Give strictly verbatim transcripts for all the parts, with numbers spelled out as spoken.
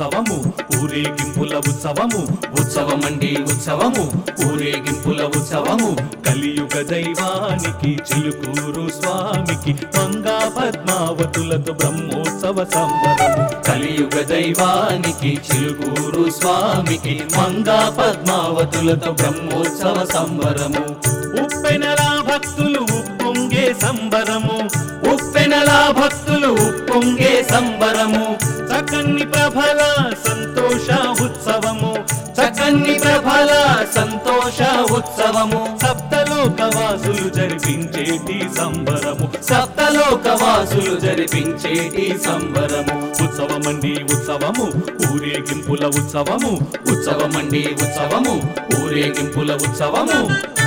ఉత్సవము ఊరేగింపుల ఉత్సవము ఉత్సవమండి ఉత్సవము ఊరేగింపుల ఉత్సవము కలియుగ దైవానికి చిలుకూరు స్వామికి మంగా పద్మావతులతో బ్రహ్మోత్సవ సంబరము కలియుగ దైవానికి చిలుకూరు స్వామికి మంగా పద్మావతులతో బ్రహ్మోత్సవ సంబరము ఉప్పెనలా భక్తులు ఉప్పొంగే సంబరము ఉప్పెనలా భక్తులు ఉప్పొంగే సంబరము చక్కని ప్రభల సంతోష ఉత్సవము చక్కని ప్రభల సంతోష ఉత్సవము సప్తలోకవాసులు జరిపించేటి సంబరము సప్తలోకవాసులు జరిపించేటి సంబరము ఉత్సవమండి ఉత్సవము ఊరేగింపుల ఉత్సవము ఉత్సవమండి ఉత్సవము ఊరేగింపుల ఉత్సవము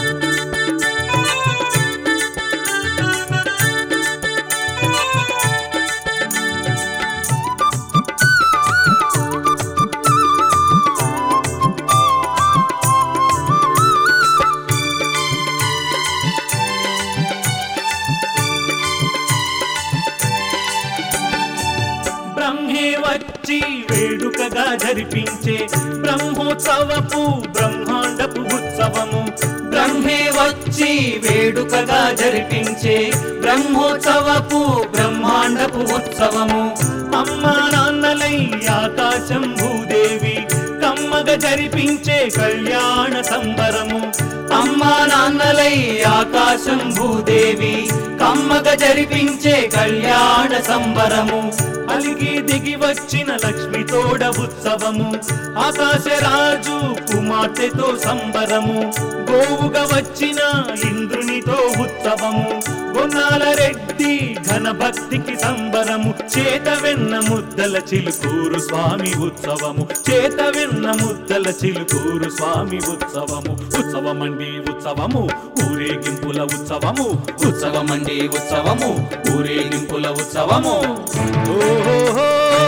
బ్రహ్మే వచ్చి వేడుకగా జరిపించే బ్రహ్మోత్సవపు బ్రహ్మాండపు ఉత్సవము బ్రహ్మే వచ్చి వేడుకగా జరిపించే బ్రహ్మోత్సవపు బ్రహ్మాండపు ఉత్సవము అమ్మా నాన్నలై ఆకాశం భూదేవి కమ్మగా జరిపించే కళ్యాణ సంబరము అమ్మా నాన్నలై ఆకాశం భూదేవి కమ్మగా జరిపించే కళ్యాణ సంబరము అలిగి దిగి వచ్చిన లక్ష్మి తోడ ఉత్సవము ఆకాశరాజు కుమార్తెతో సంబరము గోవుగా వచ్చిన ఇంద్రునితో ఉత్సవము గొన్నాల రెడ్డి ఘన భక్తికి సంబరము చేత వెన్న ముద్దల చిలుకూరు స్వామి ఉత్సవము చేత వెన్న ముద్దల చిలుకూరు స్వామి ఉత్సవము ఉత్సవమండి ఉత్సవము ఊరేగింపుల ఉత్సవము ఉత్సవమండి ఉత్సవము ఊరేగింపుల ఉత్సవము ఓహో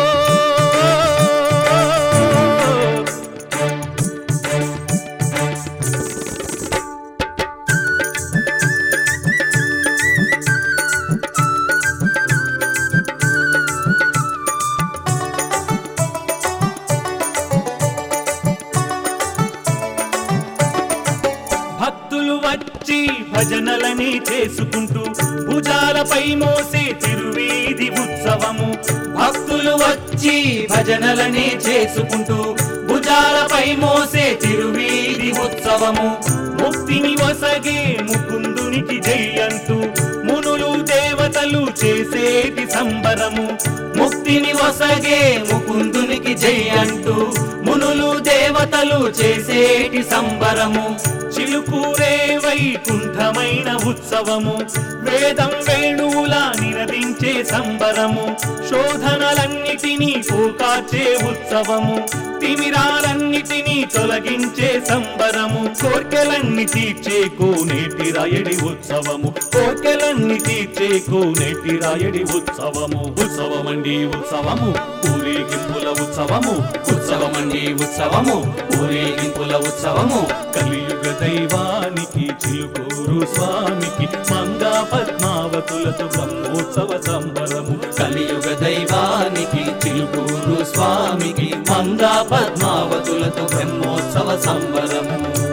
భక్తులు వచ్చి భజనలని చేసుకుంటూ భుజాలపై మోసే తిరువీధి ఉత్సవము భక్తులు వచ్చి భజనలని చేసుకుంటూ భుజాలపై మోసే తిరువీధి ఉత్సవము ముక్తిని వసగే ముకుందునికి జై అంటూ మునులు దేవతలు చేసేటి సంబరము ముక్తిని వసగే ముకుందునికి జై అంటూ మునులు దేవతలు చేసేటి సంబరము చిలుకూరే వైకుంఠమైన ఉత్సవము వేదం వేణువులా నినదించే సంబరము శోధనలన్నిటినీ పోకాచే ఉత్సవము తిమిరాలన్నిటినీ తొలగించే సంబరము కోర్కెలన్నీ తీర్చే కోనేటి రాయడి ఉత్సవము కోర్కెలన్నీ తీర్చే కోనేటి రాయడి ఉత్సవము ఉత్సవమండి ఉత్సవము ఊరేగింపుల ఉత్సవము ఉత్సవమండి ఉత్సవము ఊరేగింపుల ఉత్సవము కలియుగ దైవానికి చిలుకూరు స్వామికి మంగా పద్మావతులతో బ్రహ్మోత్సవ సంబరము కలియుగ దైవానికి చిలుకూరు స్వామికి మంగా పద్మావతులతో బ్రహ్మోత్సవ సంబరము